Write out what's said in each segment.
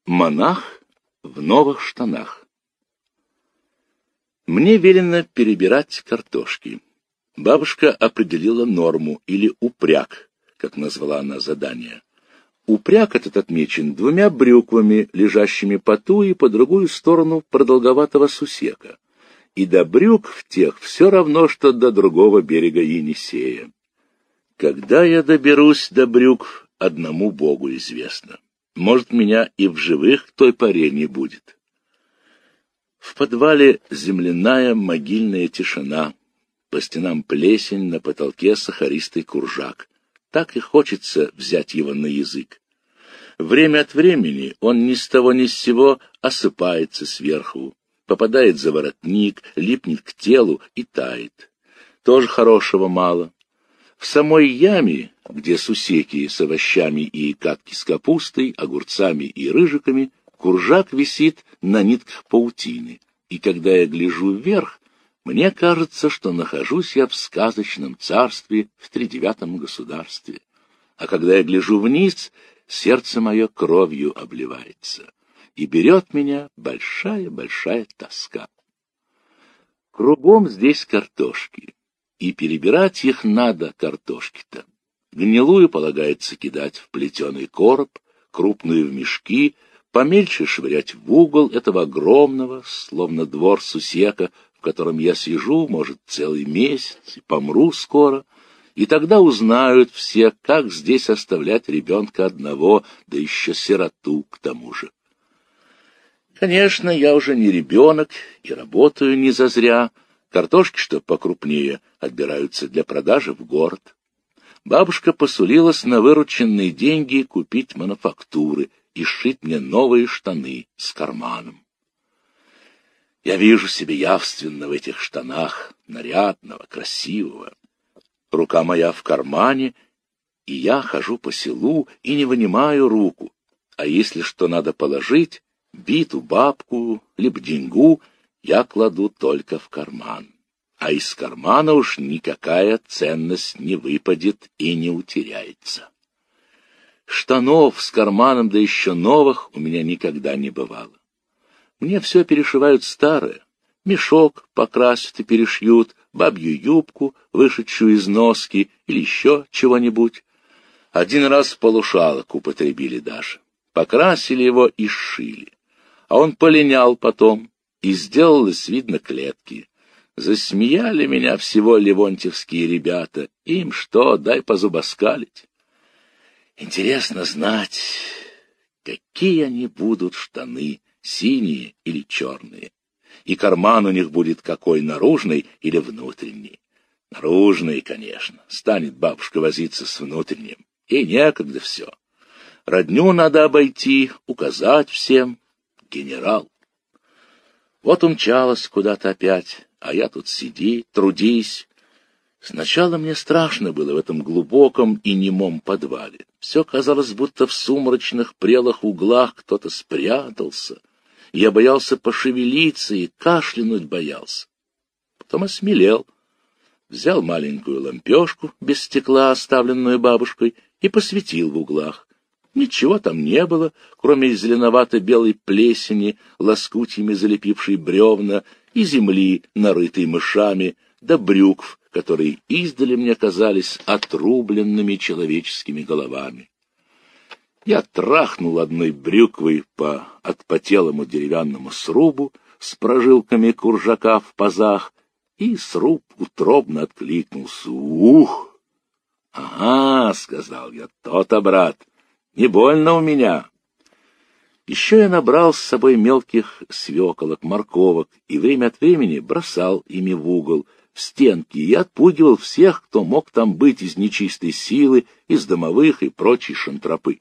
Монах в новых штанах. Мне велено перебирать картошки. Бабушка определила норму или упряг, как назвала она задание. Упряг этот отмечен 2 брюквами, лежащими по ту и по другую сторону продолговатого сусека. И до брюк в тех все равно, что до другого берега Енисея. Когда я доберусь до брюк, одному Богу известно. Может, меня и в живых к той поре не будет. В подвале земляная могильная тишина. По стенам плесень, на потолке сахаристый куржак. Так и хочется взять его на язык. Время от времени он ни с того ни с сего осыпается сверху, попадает за воротник, липнет к телу и тает. Тоже хорошего мало. В самой яме, где сусеки с овощами и катки с капустой, огурцами и рыжиками, куржак висит на нитках паутины. И когда я гляжу вверх, мне кажется, что нахожусь я в сказочном царстве в 39-м государстве. А когда я гляжу вниз, сердце мое кровью обливается, и берет меня большая-большая тоска. Кругом здесь картошки, и перебирать их надо, картошки-то. Гнилую полагается кидать в плетеный короб, крупную в мешки, помельче швырять в угол этого огромного, словно двор сусека, в котором я сижу, может, целый месяц, и помру скоро, и тогда узнают все, как здесь оставлять ребенка одного, да еще сироту к тому же. Конечно, я уже не ребенок и работаю не зазря. Картошки, что покрупнее, отбираются для продажи в город. Бабушка посулилась на вырученные деньги купить мануфактуры и сшить мне новые штаны с карманом. Я вижу себя явственно в этих штанах, нарядного, красивого. Рука моя в кармане, и я хожу по селу и не вынимаю руку. А если что надо положить, биту, бабку, либо деньгу, я кладу только в карман. А из кармана уж никакая ценность не выпадет и не утеряется. Штанов с карманом, да еще новых, у меня никогда не бывало. Мне все перешивают старое. Мешок покрасят и перешьют, бабью юбку, вышедшую из носки, или еще чего-нибудь. Один раз полушалок употребили даже. Покрасили его и сшили. А он полинял потом, и сделалось видно клетки. Засмеяли меня всего левонтьевские ребята. Им что, дай позубоскалить. Интересно знать, какие они будут штаны, синие или черные. И карман у них будет какой, наружный или внутренний. Наружный, конечно. Станет бабушка возиться с внутренним. И некогда все. Родню надо обойти, указать всем. Генерал. Вот умчалась куда-то опять, а я тут сиди, трудись. Сначала мне страшно было в этом глубоком и немом подвале. Все казалось, будто в сумрачных прелых углах кто-то спрятался. Я боялся пошевелиться и кашлянуть боялся. Потом осмелел. Взял маленькую лампешку без стекла, оставленную бабушкой, и посветил в углах. Ничего там не было, кроме зеленовато-белой плесени, лоскутьями залепившей бревна, и земли, нарытой мышами, да брюкв, которые издали мне казались отрубленными человеческими головами. Я трахнул одной брюквой по отпотелому деревянному срубу с прожилками куржака в пазах, и сруб утробно откликнулся. «Ух!» «Ага», — сказал я, — «то-то, брат, не больно у меня». Еще я набрал с собой мелких свеколок, морковок и время от времени бросал ими в угол, в стенки, и отпугивал всех, кто мог там быть из нечистой силы, из домовых и прочей шантропы.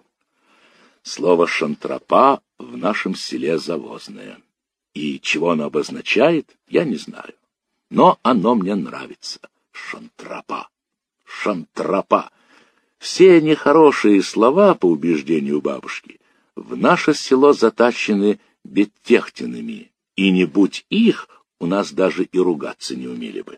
Слово «шантропа» в нашем селе завозное. И чего оно обозначает, я не знаю. Но оно мне нравится. Шантропа. Шантропа. Все нехорошие слова, по убеждению бабушки, в наше село затащены беттехтиными, и не будь их, у нас даже и ругаться не умели бы.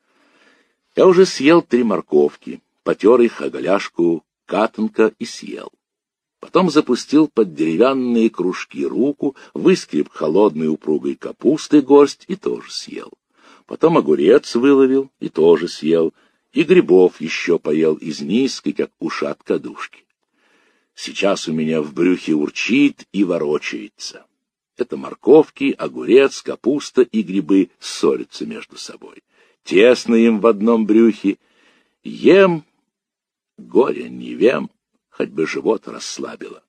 Я уже съел 3 морковки, потер их о голяшку катанка и съел. Потом запустил под деревянные кружки руку, выскреб холодной упругой капусты горсть и тоже съел. Потом огурец выловил и тоже съел, и грибов еще поел из низкой, как ушат кадушки. Сейчас у меня в брюхе урчит и ворочается. Это морковки, огурец, капуста и грибы ссорятся между собой. Тесно им в одном брюхе. Ем, горя не вем, хоть бы живот расслабило.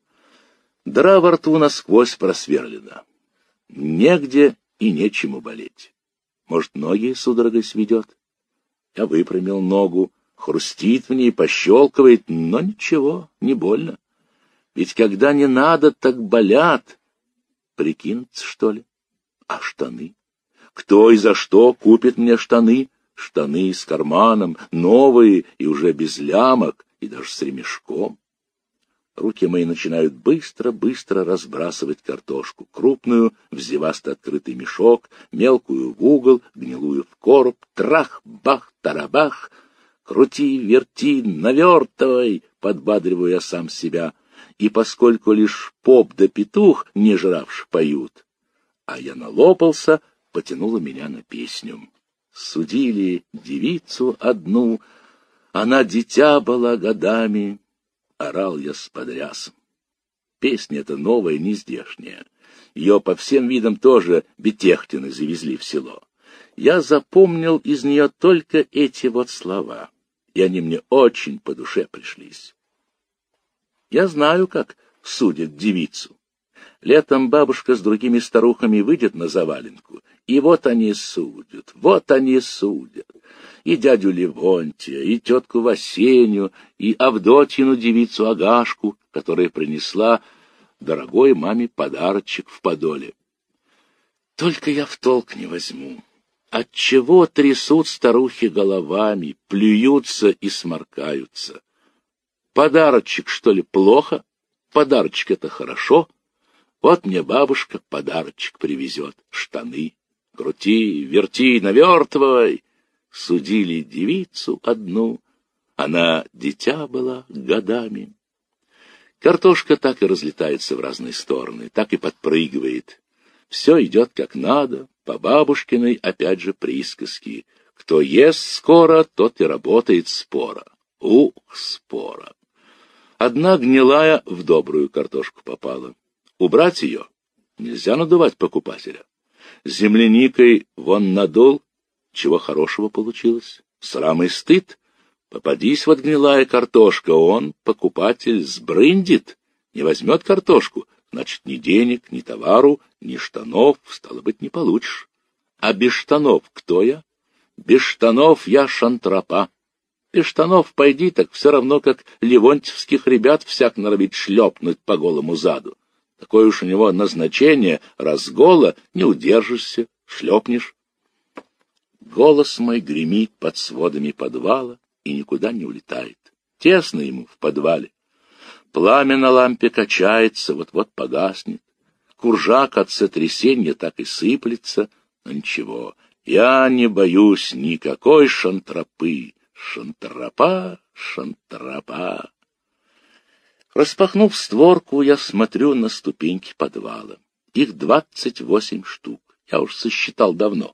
Дыра во рту насквозь просверлена. Негде и нечему болеть. Может, ноги судорогой сведет? Я выпрямил ногу, хрустит в ней, пощелкивает, но ничего, не больно. Ведь когда не надо, так болят. Прикинуться, что ли? А штаны? Кто и за что купит мне штаны? Штаны с карманом, новые и уже без лямок, и даже с ремешком. Руки мои начинают быстро-быстро разбрасывать картошку, крупную в зевасто открытый мешок, мелкую в угол, гнилую в короб, трах-бах, тарабах, крути, верти, навертывай, подбадриваю я сам себя, и поскольку лишь поп да петух, не жравши, поют, а я налопался, потянуло меня на песню. Судили девицу одну, она дитя была годами, орал я с подрясом. Песня эта новая, не здешняя. Ее по всем видам тоже Бетехтины завезли в село. Я запомнил из нее только эти вот слова, и они мне очень по душе пришлись. Я знаю, как судят девицу. Летом бабушка с другими старухами выйдет на заваленку, и вот они судят, вот они судят. И дядю Левонтия, и тетку Васенью, и Авдотьину девицу Агашку, которая принесла дорогой маме подарочек в подоле. Только я в толк не возьму. Отчего трясут старухи головами, плюются и сморкаются? Подарочек, что ли, плохо? Подарочек — это хорошо. Вот мне бабушка подарочек привезет, штаны. Крути, верти, навертывай. Судили девицу одну, она дитя была годами. Картошка так и разлетается в разные стороны, так и подпрыгивает. Все идет как надо, по бабушкиной, опять же, присказке. Кто ест скоро, тот и работает споро. Ух, споро! Одна гнилая в добрую картошку попала. Убрать ее нельзя надувать покупателя. С земляникой вон надул, чего хорошего получилось. Срам и стыд. Попадись вот гнилая картошка, он, покупатель, сбрындит, не возьмет картошку, значит, ни денег, ни товару, ни штанов, стало быть, не получишь. А без штанов кто я? Без штанов я шантропа. Без штанов пойди, так все равно, как левонтьевских ребят всяк норовит шлепнуть по голому заду. Такое уж у него назначение, раз гола, не удержишься, шлепнешь. Голос мой гремит под сводами подвала и никуда не улетает. Тесно ему в подвале. Пламя на лампе качается, вот-вот погаснет. Куржак от сотрясения так и сыплется, но ничего, я не боюсь никакой шантропы. Шантропа, шантропа. Распахнув створку, я смотрю на ступеньки подвала. Их 28 штук. Я уж сосчитал давно.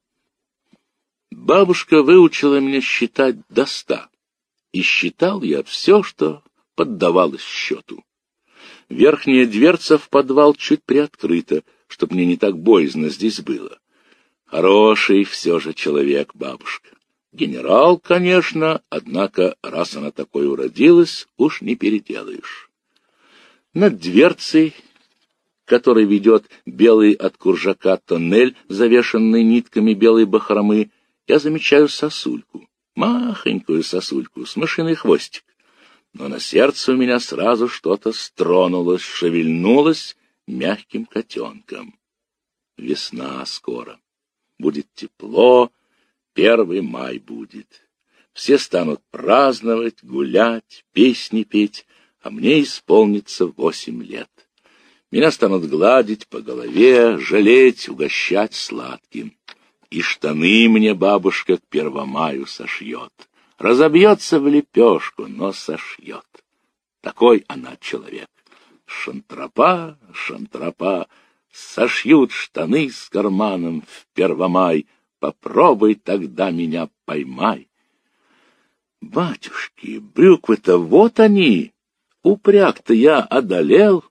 Бабушка выучила меня считать до 100. И считал я все, что поддавалось счету. Верхняя дверца в подвал чуть приоткрыта, чтоб мне не так боязно здесь было. Хороший все же человек бабушка. Генерал, конечно, однако, раз она такой уродилась, уж не переделаешь. Над дверцей, который ведет белый от куржака тоннель, завешенный нитками белой бахромы, я замечаю сосульку, махонькую сосульку с мышиный хвостик. Но на сердце у меня сразу что-то стронулось, шевельнулось мягким котенком. Весна скоро. Будет тепло, 1 май будет. Все станут праздновать, гулять, песни петь, а мне исполнится 8 лет. Меня станут гладить по голове, жалеть, угощать сладким. И штаны мне бабушка к 1 маю сошьет. Разобьется в лепешку, но сошьет. Такой она человек. Шантропа, шантропа, сошьют штаны с карманом в Первомай, попробуй тогда меня поймай. Батюшки, брюквы-то вот они, упряг-то я одолел.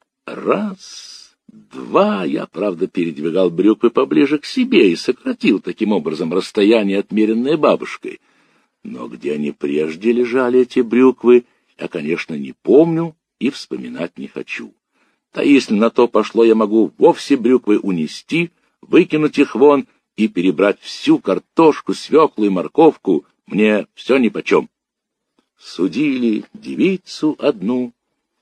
Раз, два, я, правда, передвигал брюквы поближе к себе и сократил таким образом расстояние, отмеренное бабушкой. Но где они прежде лежали, эти брюквы, я, конечно, не помню и вспоминать не хочу. Да если на то пошло, я могу вовсе брюквы унести, выкинуть их вон и перебрать всю картошку, свеклу и морковку, мне все нипочем. Судили девицу одну.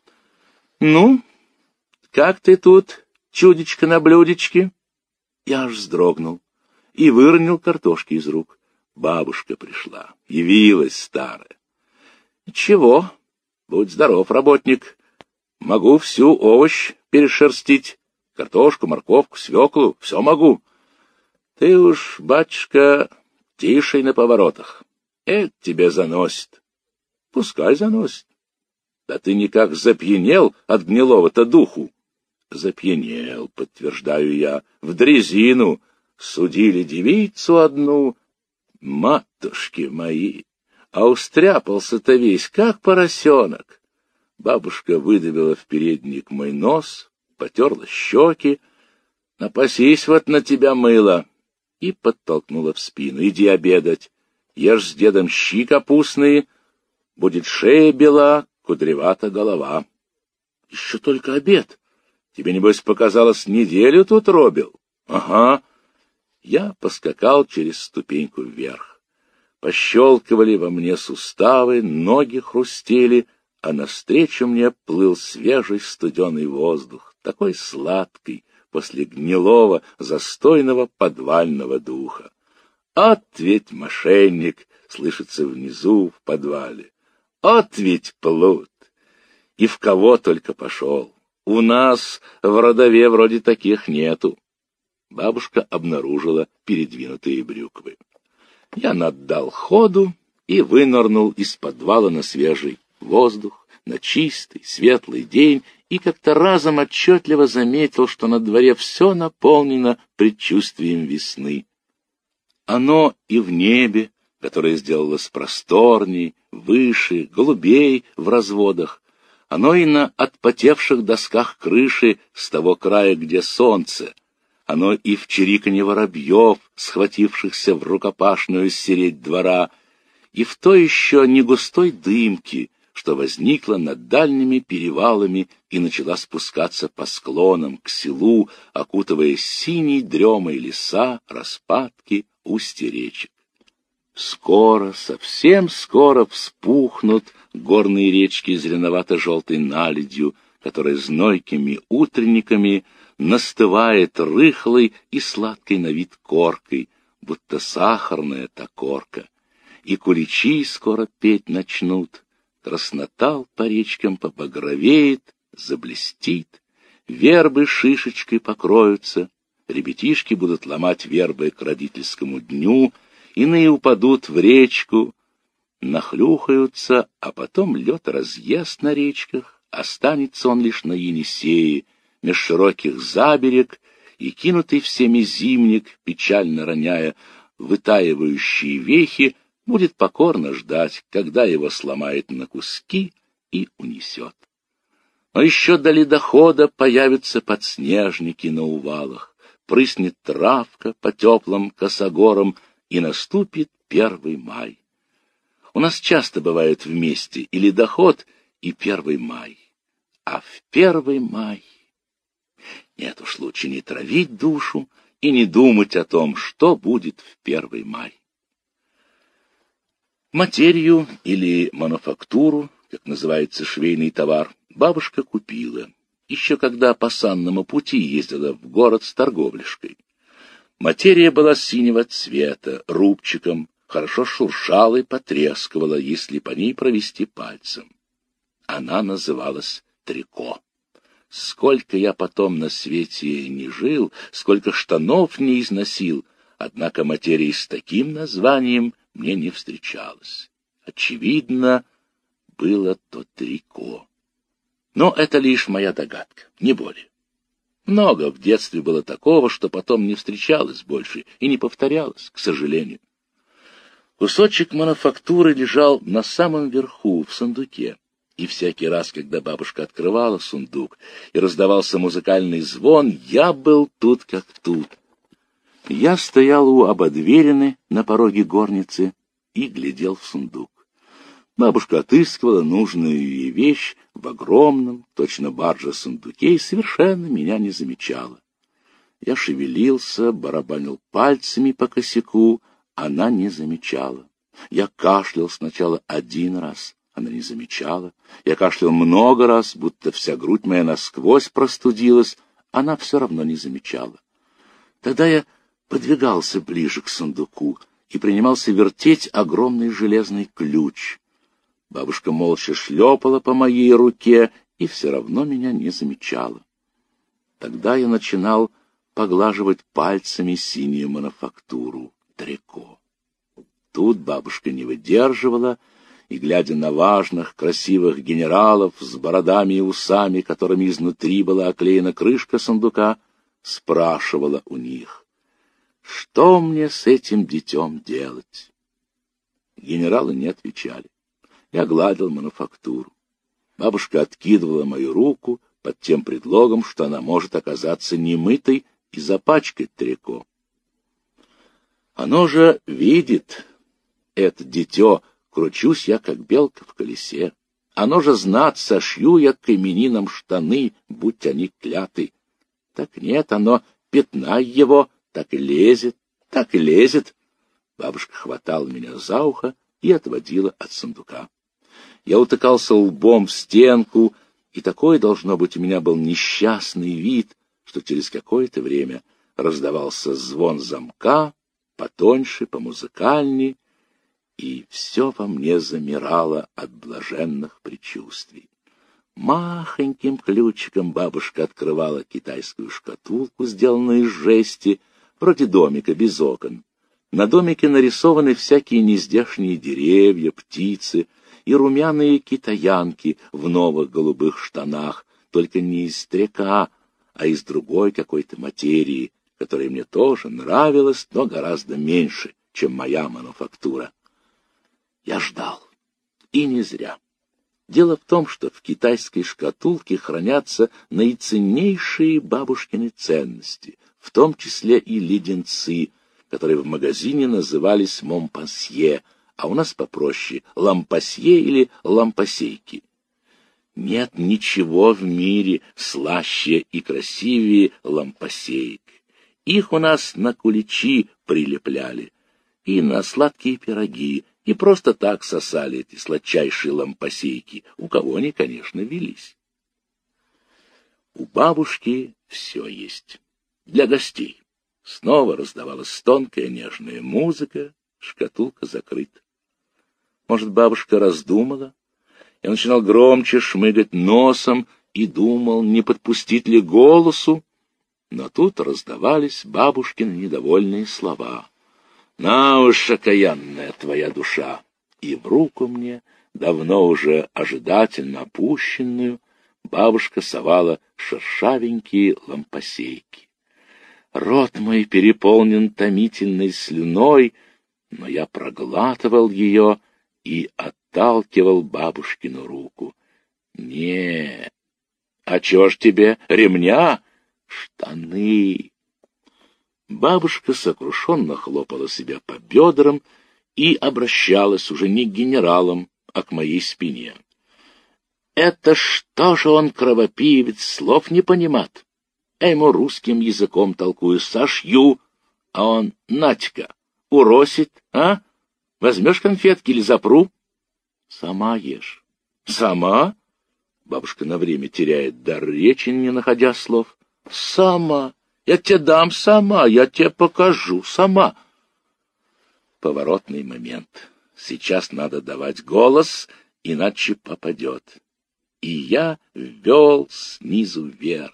Ну, как ты тут, чудечко на блюдечке? Я аж вздрогнул и выронил картошки из рук. Бабушка пришла, явилась старая. Чего? Будь здоров, работник. Могу всю овощ перешерстить. Картошку, морковку, свеклу, все могу. Ты уж, батюшка, тише на поворотах. Это тебе заносит. Пускай заносит. Да ты никак запьянел от гнилого-то духу. Запьянел, подтверждаю я, в дрезину. Судили девицу одну. Матушки мои, а устряпался-то весь, как поросенок. Бабушка выдавила в передник мой нос, потерла щеки. Напасись вот на тебя мыло. И подтолкнула в спину. Иди обедать. Ешь с дедом щи капустные. Будет шея бела, кудревата голова. Еще только обед. Тебе, небось, показалось, неделю тут робил? Ага. Я поскакал через ступеньку вверх. Пощелкивали во мне суставы, ноги хрустели, а навстречу мне плыл свежий студеный воздух, такой сладкий, после гнилого, застойного подвального духа. «От ведь мошенник!» — слышится внизу, в подвале. «От ведь плут!» И в кого только пошел. У нас в родове вроде таких нету. Бабушка обнаружила передвинутые брюквы. Я наддал ходу и вынырнул из подвала на свежий воздух, на чистый, светлый день, и как-то разом отчетливо заметил, что на дворе все наполнено предчувствием весны. Оно и в небе, которое сделалось просторней, выше, голубей в разводах, оно и на отпотевших досках крыши с того края, где солнце, оно и в чириканье воробьев, схватившихся в рукопашную середь двора, и в той еще не густой дымке, что возникла над дальними перевалами и начала спускаться по склонам к селу, окутывая синей дремой леса, распадки, устья речек. Скоро, совсем скоро вспухнут горные речки зеленовато-желтой наледью, которая знойкими утренниками настывает рыхлой и сладкой на вид коркой, будто сахарная та корка. И куличи скоро петь начнут, краснотал по речкам побагровеет, заблестит, вербы шишечкой покроются, ребятишки будут ломать вербы к родительскому дню, иные упадут в речку, нахлюхаются, а потом лед разъест на речках, останется он лишь на Енисее, меж широких заберег, и кинутый всеми зимник, печально роняя вытаивающие вехи, будет покорно ждать, когда его сломает на куски и унесет. Но еще до ледохода появятся подснежники на увалах, прыснет травка по теплым косогорам, и наступит 1 май. У нас часто бывают вместе и ледоход, и 1 май. А в 1 май... Нет уж, лучше не травить душу и не думать о том, что будет в 1 май. Материю или мануфактуру, как называется швейный товар, бабушка купила, еще когда по санному пути ездила в город с торговляшкой. Материя была синего цвета, рубчиком, хорошо шуршала и потрескивала, если по ней провести пальцем. Она называлась трико. Сколько я потом на свете не жил, сколько штанов не износил, однако материи с таким названием мне не встречалось. Очевидно, было то трико. Но это лишь моя догадка, не более. Много в детстве было такого, что потом не встречалось больше и не повторялось, к сожалению. Кусочек мануфактуры лежал на самом верху, в сундуке. И всякий раз, когда бабушка открывала сундук и раздавался музыкальный звон, я был тут как тут. Я стоял у ободверины на пороге горницы и глядел в сундук. Бабушка отыскивала нужную ей вещь в огромном, точно баржа, сундуке и совершенно меня не замечала. Я шевелился, барабанил пальцами по косяку, она не замечала. Я кашлял сначала один раз, она не замечала. Я кашлял много раз, будто вся грудь моя насквозь простудилась, она все равно не замечала. Тогда я подвигался ближе к сундуку и принимался вертеть огромный железный ключ. Бабушка молча шлепала по моей руке и все равно меня не замечала. Тогда я начинал поглаживать пальцами синюю мануфактуру, трико. Тут бабушка не выдерживала и, глядя на важных, красивых генералов с бородами и усами, которыми изнутри была оклеена крышка сундука, спрашивала у них: «Что мне с этим детем делать?» Генералы не отвечали. Я гладил мануфактуру. Бабушка откидывала мою руку под тем предлогом, что она может оказаться немытой и запачкать трико. Оно же видит, это дитё, кручусь я, как белка в колесе. Оно же знат, сошью я к именинам штаны, будь они кляты. Так нет, оно пятнай его, так и лезет, так и лезет. Бабушка хватала меня за ухо и отводила от сундука. Я утыкался лбом в стенку, и такой, должно быть, у меня был несчастный вид, что через какое-то время раздавался звон замка, потоньше, помузыкальней, и все во мне замирало от блаженных предчувствий. Махоньким ключиком бабушка открывала китайскую шкатулку, сделанную из жести, вроде домика без окон. На домике нарисованы всякие нездешние деревья, птицы и румяные китаянки в новых голубых штанах, только не из тряка, а из другой какой-то материи, которая мне тоже нравилась, но гораздо меньше, чем моя мануфактура. Я ждал. И не зря. Дело в том, что в китайской шкатулке хранятся наиценнейшие бабушкины ценности, в том числе и леденцы, которые в магазине назывались Монпансье, а у нас попроще — лампасье или лампасейки. Нет ничего в мире слаще и красивее лампасеек. Их у нас на куличи прилепляли и на сладкие пироги, и просто так сосали эти сладчайшие лампасейки, у кого они, конечно, велись. У бабушки все есть. Для гостей. Снова раздавалась тонкая нежная музыка, шкатулка закрыта. Может, бабушка раздумала? Я начинал громче шмыгать носом и думал, не подпустить ли голосу. Но тут раздавались бабушкины недовольные слова. «На уж, окаянная твоя душа!» И в руку мне, давно уже ожидательно опущенную, бабушка совала шершавенькие лампасейки. Рот мой переполнен томительной слюной, но я проглатывал ее и отталкивал бабушкину руку. «Не, а чё ж тебе, ремня? Штаны!» Бабушка сокрушенно хлопала себя по бедрам и обращалась уже не к генералам, а к моей спине. «Это что же он, кровопивец, слов не понимает? Я ему русским языком толкую, сошью, а он, Натька, уросит, а? Возьмешь конфетки или запру?» «Сама ешь». «Сама?» Бабушка на время теряет дар речи, не находя слов. «Сама. Я тебе дам сама, я тебе покажу сама». Поворотный момент. Сейчас надо давать голос, иначе попадет. И я ввел снизу вверх.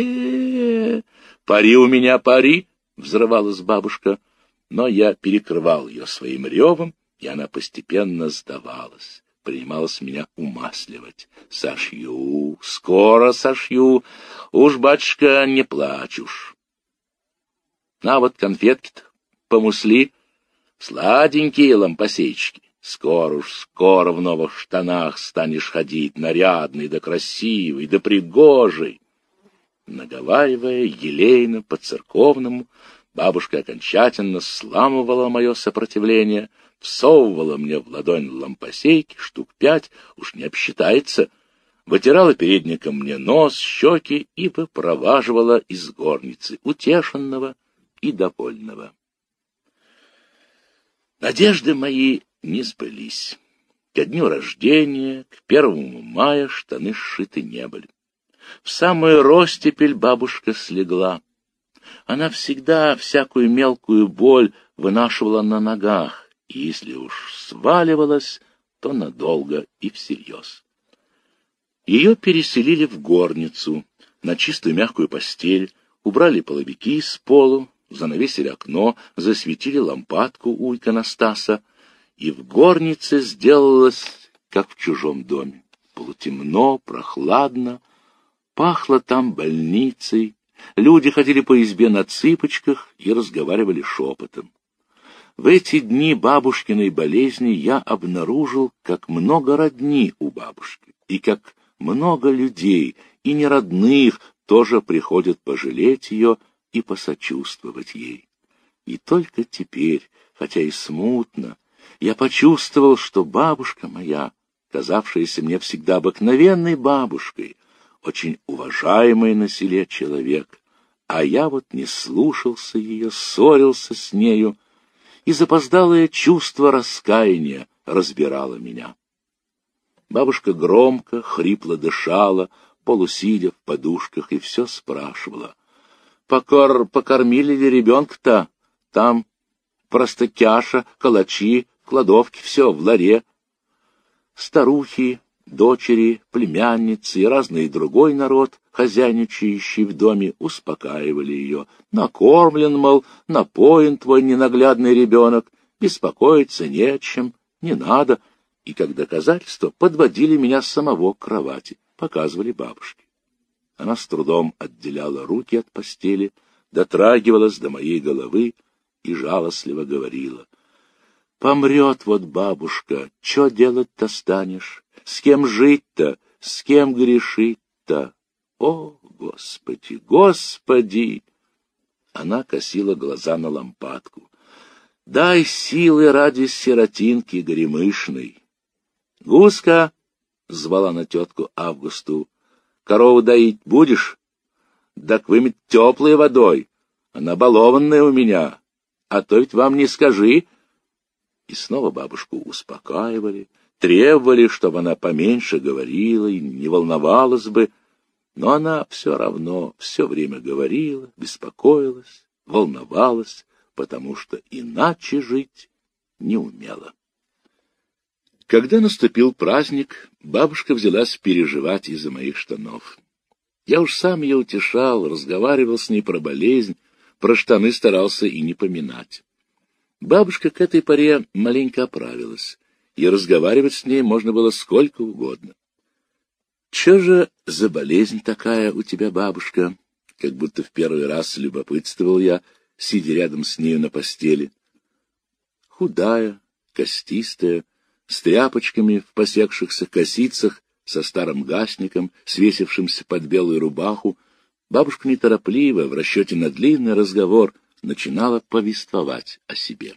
Пари у меня, пари!» — взрывалась бабушка. Но я перекрывал ее своим ревом, и она постепенно сдавалась. принималась меня умасливать. Сошью, скоро сошью, уж, батюшка, не плачь уж. А вот конфетки-то помусли, сладенькие лампасейчики. Скоро в новых штанах станешь ходить, нарядный да красивый да пригожий. Наговаривая елейно по-церковному, бабушка окончательно сламывала мое сопротивление, всовывала мне в ладонь лампасейки штук 5, уж не обсчитается, вытирала передником мне нос, щеки и выпроваживала из горницы, утешенного и довольного. Надежды мои не сбылись. Ко дню рождения, к 1 мая штаны сшиты не были. В самую ростепель бабушка слегла. Она всегда всякую мелкую боль вынашивала на ногах, и если уж сваливалась, то надолго и всерьез. Ее переселили в горницу, на чистую мягкую постель, убрали половики с полу, занавесили окно, засветили лампадку у иконостаса, и в горнице сделалось, как в чужом доме. Полутемно, прохладно, пахло там больницей, люди ходили по избе на цыпочках и разговаривали шепотом. В эти дни бабушкиной болезни я обнаружил, как много родни у бабушки, и как много людей, и неродных, тоже приходят пожалеть ее и посочувствовать ей. И только теперь, хотя и смутно, я почувствовал, что бабушка моя, казавшаяся мне всегда обыкновенной бабушкой, очень уважаемый на селе человек, а я вот не слушался ее, ссорился с нею, и запоздалое чувство раскаяния разбирало меня. Бабушка громко, хрипло дышала, полусидя в подушках, и все спрашивала: покормили ли ребенка-то? Там простокяша, калачи, кладовки, все в ларе. Старухи, дочери, племянницы и разный другой народ, хозяйничающий в доме, успокаивали ее. Накормлен, мол, напоен твой ненаглядный ребенок, беспокоиться не о чем, не надо. И как доказательство подводили меня самого к кровати, показывали бабушке. Она с трудом отделяла руки от постели, дотрагивалась до моей головы и жалостливо говорила: «Помрет вот бабушка, что делать-то станешь? С кем жить-то? С кем грешить-то? О, Господи, Господи!» Она косила глаза на лампадку. «Дай силы ради сиротинки горемышной!» «Гуска!» — звала на тетку Августу. «Корову доить будешь? Так вымыть теплой водой. Она балованная у меня. А то ведь вам не скажи». И снова бабушку успокаивали, требовали, чтобы она поменьше говорила и не волновалась бы. Но она все равно все время говорила, беспокоилась, волновалась, потому что иначе жить не умела. Когда наступил праздник, бабушка взялась переживать из-за моих штанов. Я уж сам ее утешал, разговаривал с ней про болезнь, про штаны старался и не поминать. Бабушка к этой поре маленько оправилась, и разговаривать с ней можно было сколько угодно. «Че же за болезнь такая у тебя, бабушка?» Как будто в первый раз любопытствовал я, сидя рядом с нею на постели. Худая, костистая, с тряпочками в посекшихся косицах, со старым гасником, свесившимся под белую рубаху, бабушка неторопливо, в расчете на длинный разговор, начинала повествовать о себе.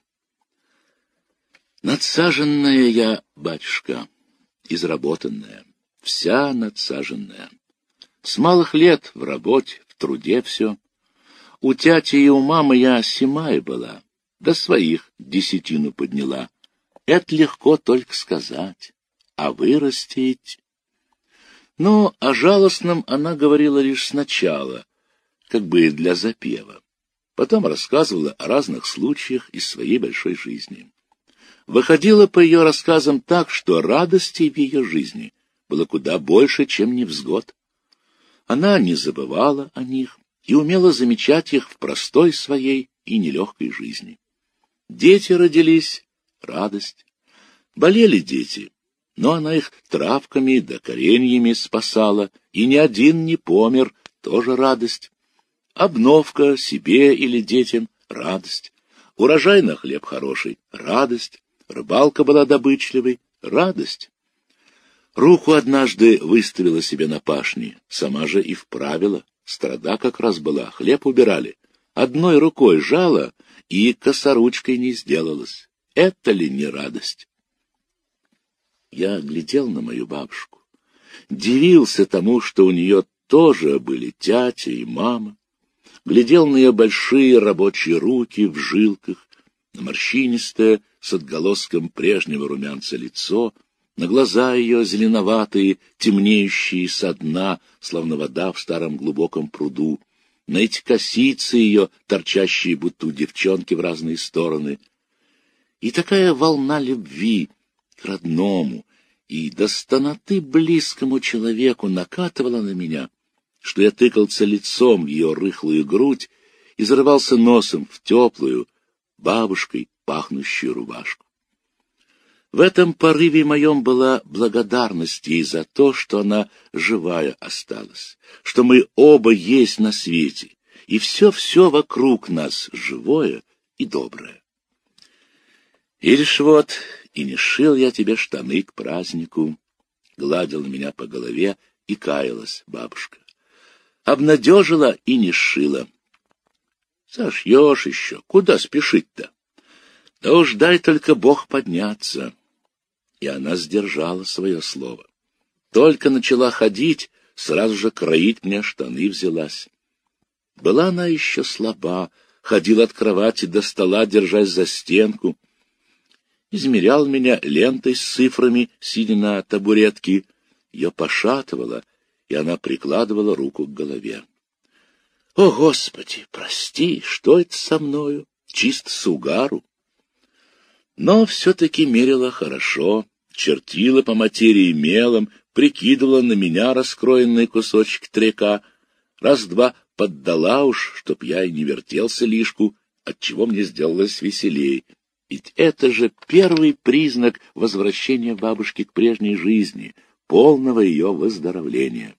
«Надсаженная я, батюшка, изработанная, вся надсаженная. С малых лет в работе, в труде все. У тяти и у мамы я семая была, до своих 10 подняла. Это легко только сказать, а вырастить...» Но о жалостном она говорила лишь сначала, как бы для запева. Потом рассказывала о разных случаях из своей большой жизни. Выходило по ее рассказам так, что радостей в ее жизни было куда больше, чем невзгод. Она не забывала о них и умела замечать их в простой своей и нелегкой жизни. Дети родились — радость. Болели дети Но она их травками да кореньями спасала, и ни один не помер, тоже радость. Обновка себе или детям — радость. Урожай на хлеб хороший — радость. Рыбалка была добычливой — радость. Руку однажды выставила себе на пашне, сама же и вправила. Страда как раз была, хлеб убирали. Одной рукой жала и косоручкой не сделалась. Это ли не радость? Я глядел на мою бабушку, дивился тому, что у нее тоже были тятя и мама. Глядел на ее большие рабочие руки в жилках, на морщинистое с отголоском прежнего румянца лицо, на глаза ее зеленоватые, темнеющие со дна, словно вода в старом глубоком пруду, на эти косицы ее, торчащие будто у девчонки в разные стороны. И такая волна любви к родному и до стоноты близкому человеку накатывала на меня, что я тыкался лицом в ее рыхлую грудь и зарывался носом в теплую, бабушкой пахнущую рубашку. В этом порыве моем была благодарность ей за то, что она живая осталась, что мы оба есть на свете, и все вокруг нас живое и доброе. Ишь вот, и не шил я тебе штаны к празднику, гладила меня по голове и каялась бабушка. Обнадежила и не сшила. Сошьешь еще, куда спешить-то? Да уж дай только Бог подняться. И она сдержала свое слово. Только начала ходить, сразу же кроить мне штаны взялась. Была она еще слаба, ходила от кровати до стола, держась за стенку. Измерял меня лентой с цифрами, сидя на табуретке. Ее пошатывало, и она прикладывала руку к голове. О, Господи, прости, что это со мною? Чисто с угару. Но все-таки мерила хорошо, чертила по материи мелом, прикидывала на меня раскроенный кусочек трека, раз-два поддала уж, чтоб я и не вертелся лишку, отчего мне сделалось веселей. Ведь это же первый признак возвращения бабушки к прежней жизни, полного ее выздоровления.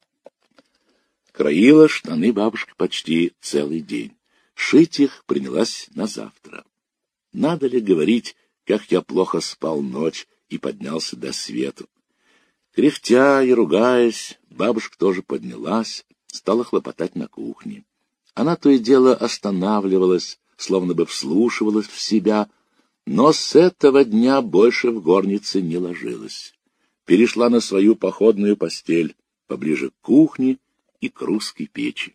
Краила штаны бабушка почти целый день. Шить их принялась на завтра. Надо ли говорить, как я плохо спал ночь и поднялся до свету? Кряхтя и ругаясь, бабушка тоже поднялась, стала хлопотать на кухне. Она то и дело останавливалась, словно бы вслушивалась в себя, но с этого дня больше в горнице не ложилась. Перешла на свою походную постель, поближе к кухне и к русской печи.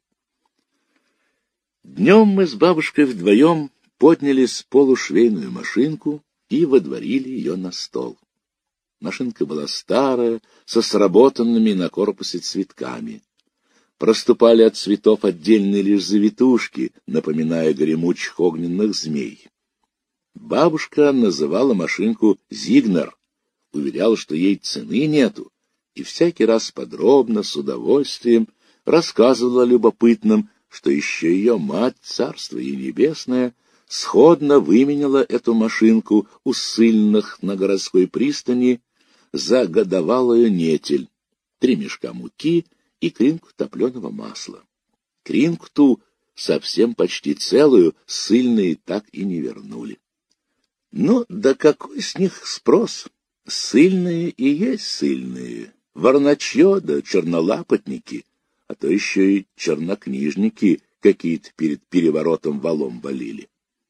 Днем мы с бабушкой вдвоем подняли с полу швейную машинку и водворили ее на стол. Машинка была старая, со сработанными на корпусе цветками. Проступали от цветов отдельные лишь завитушки, напоминая гремучих огненных змей. Бабушка называла машинку «Зигнер», уверяла, что ей цены нету, и всякий раз подробно, с удовольствием рассказывала любопытным, что еще ее мать, царство ей небесное, сходно выменяла эту машинку у ссыльных на городской пристани за годовалую нетель, 3 мешка муки и кринку топленого масла. Кринку ту, совсем почти целую, ссыльные так и не вернули. Ну, да какой с них спрос? Ссыльные и есть ссыльные, ворначье да чернолапотники, а то еще и чернокнижники какие-то перед переворотом валом валили.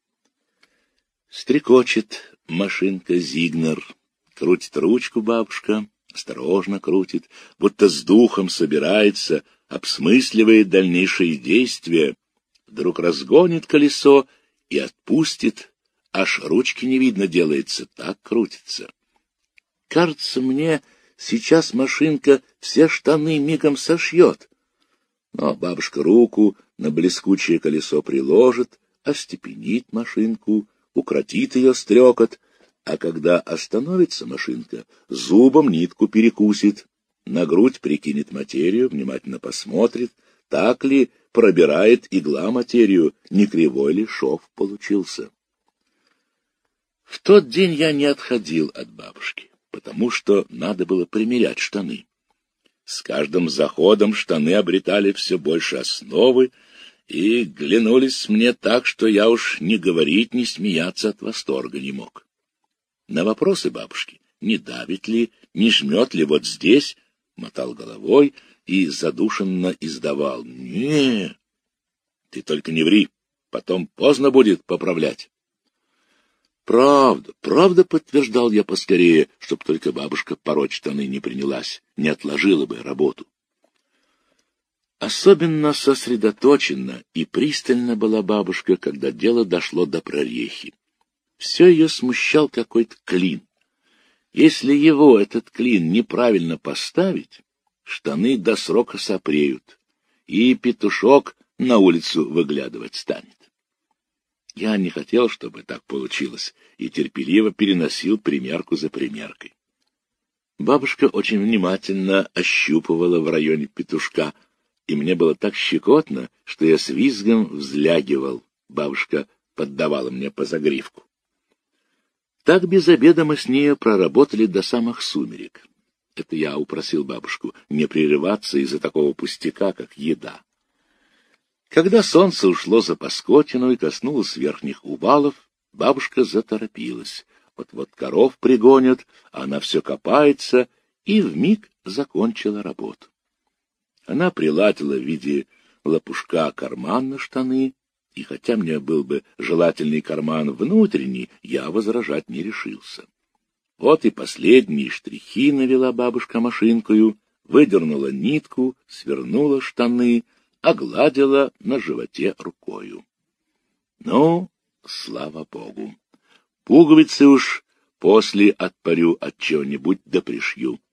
Стрекочет машинка Зигнер, крутит ручку бабушка, осторожно крутит, будто с духом собирается, обсмысливает дальнейшие действия, вдруг разгонит колесо и отпустит, аж ручки не видно делается, так крутится. Кажется мне, сейчас машинка все штаны мигом сошьет. Но бабушка руку на блескучее колесо приложит, остепенит машинку, укротит ее стрекот, а когда остановится машинка, зубом нитку перекусит, на грудь прикинет материю, внимательно посмотрит, так ли пробирает игла материю, не кривой ли шов получился. В тот день я не отходил от бабушки. потому что надо было примерять штаны. С каждым заходом штаны обретали все больше основы и глянулись мне так, что я уж ни говорить, ни смеяться от восторга не мог. На вопросы бабушки, не давит ли, не жмет ли вот здесь, мотал головой и задушенно издавал: «Не, ты только не ври, потом поздно будет поправлять». «Правда, правда», — подтверждал я поскорее, чтоб только бабушка пороть штаны не принялась, не отложила бы работу. Особенно сосредоточенно и пристально была бабушка, когда дело дошло до прорехи. Все ее смущал какой-то клин. Если его, этот клин, неправильно поставить, штаны до срока сопреют, и петушок на улицу выглядывать станет. Я не хотел, чтобы так получилось, и терпеливо переносил примерку за примеркой. Бабушка очень внимательно ощупывала в районе петушка, и мне было так щекотно, что я с визгом взлягивал. Бабушка поддавала мне по загривку. Так без обеда мы с ней проработали до самых сумерек. Это я упросил бабушку не прерываться из-за такого пустяка, как еда. Когда солнце ушло за Паскотину и коснулось верхних увалов, бабушка заторопилась. Вот-вот коров пригонят, а она все копается, и вмиг закончила работу. Она приладила в виде лопушка карман на штаны, и хотя мне был бы желательный карман внутренний, я возражать не решился. Вот и последние штрихи навела бабушка машинкою, выдернула нитку, свернула штаны, огладила на животе рукою. Ну, слава богу. Пуговицы уж после отпарю от чего-нибудь да пришью.